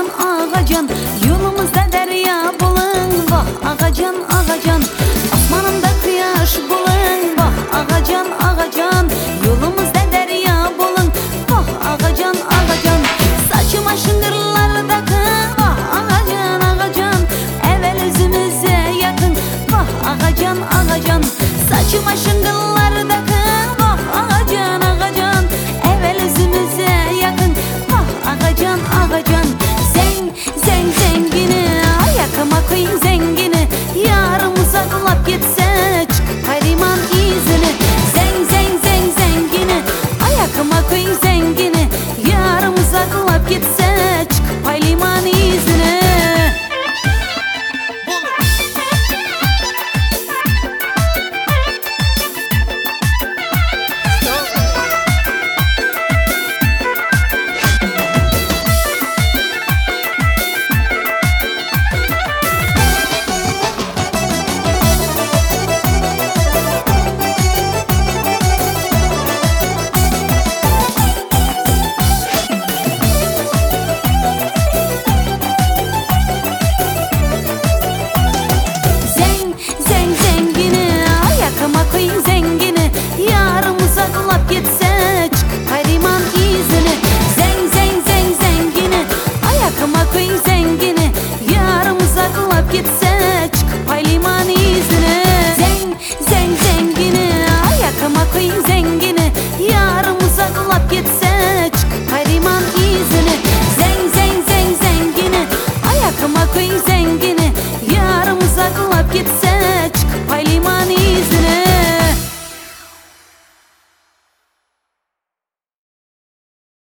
Pariman ağacan, yolumuzda derya bulun. Vah ağacan ağacan, asmanımda kıyaş bulun. Vah ağacan ağacan, yolumuzda derya bulun. Vah ağacan ağacan, saçıma şıngırlarda kın. Vah ağacan ağacan, evvel özümüze yakın. Vah ağacan ağacan, saçıma şıngırlarda kın. Vah ağacan ağacan, evvel özümüze yakın. Vah ağacan ağacan, zengini, ayakıma koyun zengini. Yarım uzaklap gitse çık Pariman izini. Zengini, ayakıma koyun zengini. Yarım uzaklap gitse çık Pariman izini. Zengini, ayakıma koyun zengini. Yarım uzaklap gitse çık Pariman izini. Zengini, ayakıma koyun zengini. Yarım uzaklap gitse